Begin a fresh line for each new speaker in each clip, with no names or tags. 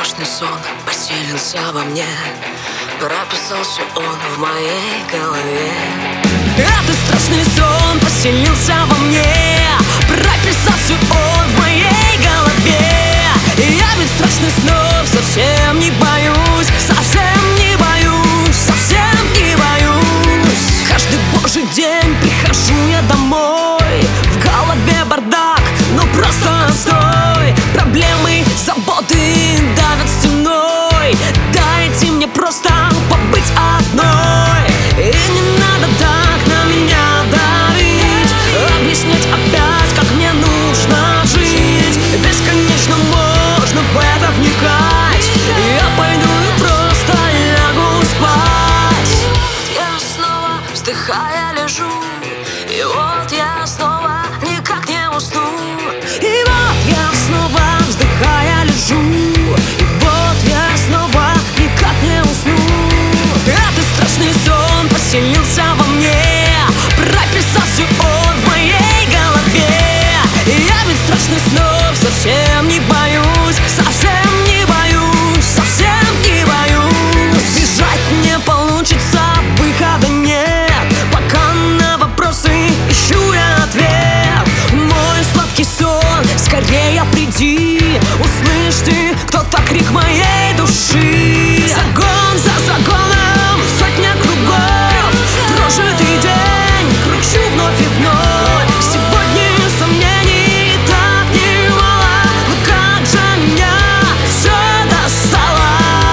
страшный сон поселился во мне, прописался он в моей голове.
Этот страшный сон поселился во мне, прописался он в моей голове. Я ведь страшных снов совсем не боюсь, совсем не боюсь, совсем не боюсь. Каждый божий день прихожу я домой, в голове бардак, но просто отстой. Проблемы, заботы давят стеной, дайте мне просто побыть одной. И не надо так на меня давить, объяснять опять, как мне нужно жить. Бесконечно можно в это вникать, я пойду и просто лягу спать.
И вот я снова вздыхая лежу, и вот я снова никак не усну.
И вот я снова вздыхая лежу, и вот я снова никак не усну. Этот страшный сон поселился во мне, прописался он в моей голове. Я ведь страшных снов совсем не боюсь, совсем не боюсь, совсем не боюсь. Сбежать не получится, выхода нет, пока на вопросы ищу я ответ. Мой сладкий сон, скорее приди, услышь ты кто-то крик моей души. Загон за загоном, сотня кругов, прожитый день кручу вновь и вновь. Сегодня сомнений так немало, но как же меня все достало.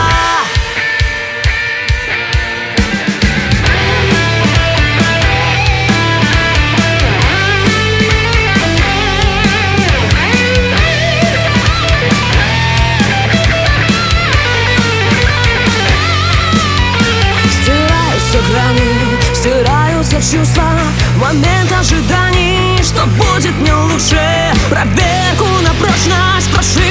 Стираются чувства, момент ожиданий, что будет мне лучше. Проверку на прочность прошли